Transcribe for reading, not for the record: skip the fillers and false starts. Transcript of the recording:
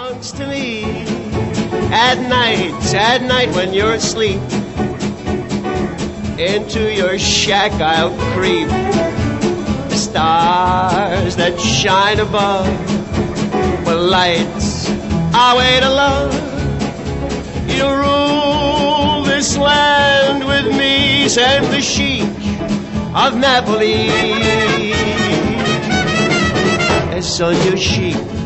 belongs to me. At night when you're asleep, into your shack I'll creep. The stars that shine above were lights our way to love. You'll rule this land with me, said the Sheik of Napoli. Son, your sheep